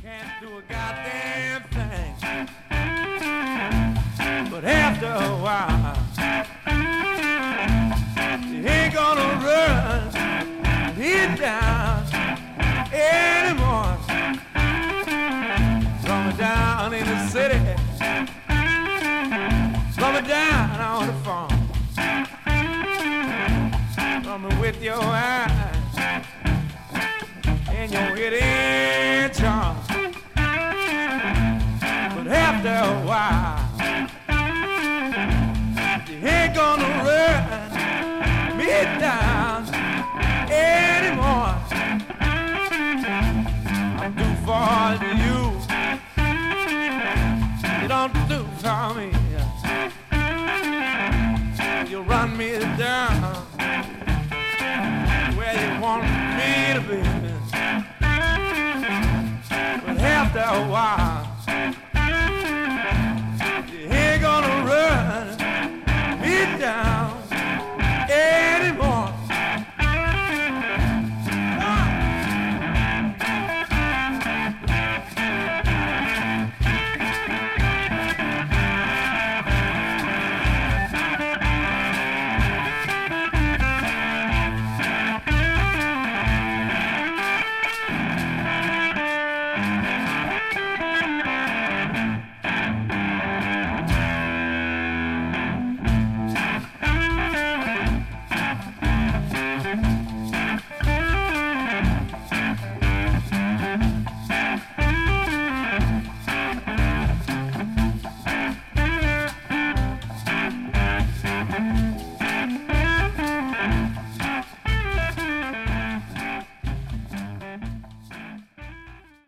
Can't do a goddamn thing. But after a while, you ain't gonna run me down anymore. Slow me down in the city, slow me down on the farm. Slow me with your eyes and your hidden charm. But after a while, you ain't gonna run me down anymore. I'm too far to you. You don't do for me. You run me down where you want me to be. But after a while,